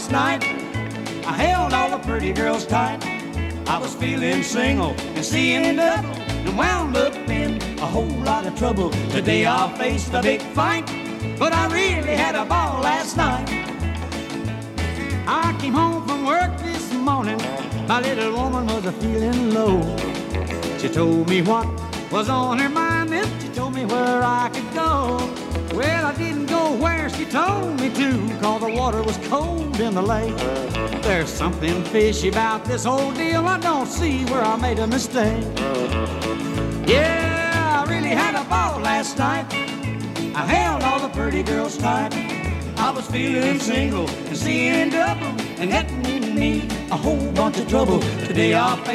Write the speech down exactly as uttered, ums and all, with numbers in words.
last night. I held all the pretty girls tight. I was feeling single and seeing double, and wound up in a whole lot of trouble. Today I faced a big fight, but I really had a ball last night. I came home from work this morning. My little woman was a feeling low. She told me what was on her mind, and she told me where I could go. Well, I didn't go where she told me to, 'cause the water was cold in the lake. There's something fishy about this whole deal. I don't see where I made a mistake. Yeah, I really had a ball last night. I held all the pretty girls tight. I was feeling single and seeing double, and getting me a whole bunch of trouble. Today I